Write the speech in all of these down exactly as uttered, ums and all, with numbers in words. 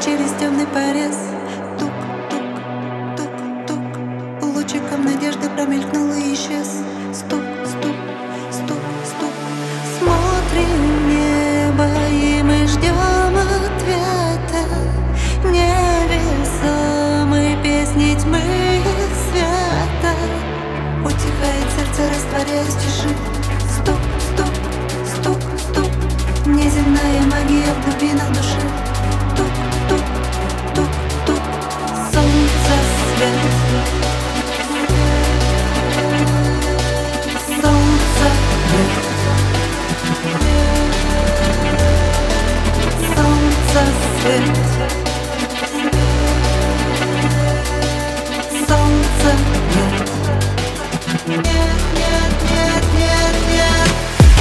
через темный порез. Тук-тук-тук-тук, лучиком надежды промелькнул и исчез. Стук, стук, стук, стук. Смотрим в небо, и мы ждем ответа. Невесомой песни тьмы света. Утихает сердце, растворяясь в тиши. Стук, стук, стук, стук. Неземная магия в глубинах души. Тук, тук, тук, тук. Солнце, свет. Солнце, свет. Солнце, свет. Солнце, нет. Нет, нет, нет, нет, нет.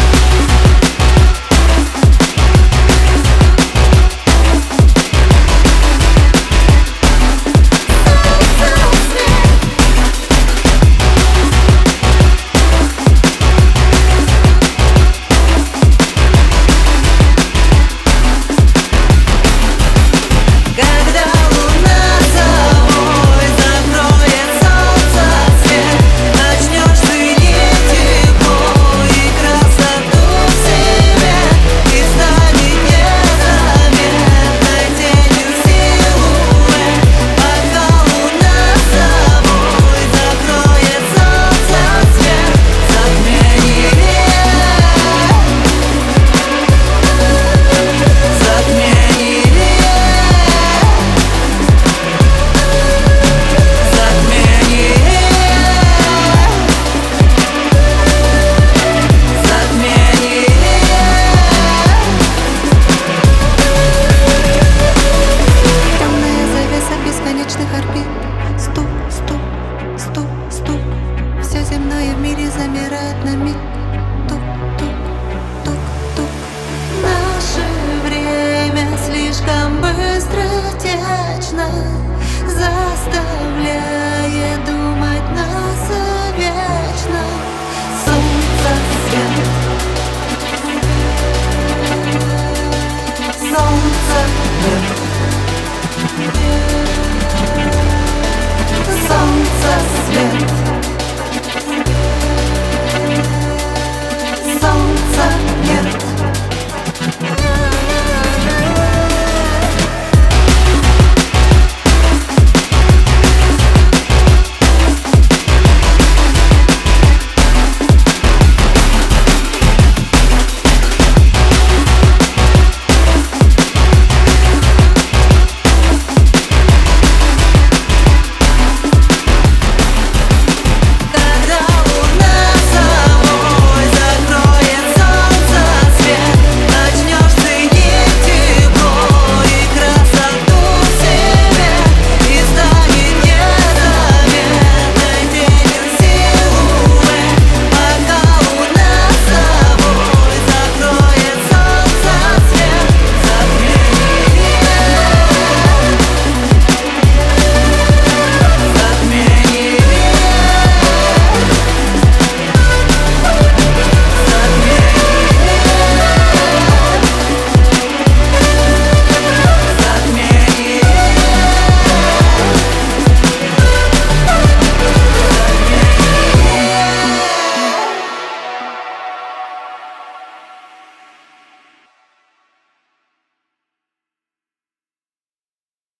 Стук, стук, стук, стук. Все земное в мире замирает на миг. Тук, тук, тук, тук. Наше время слишком быстротечно заставляет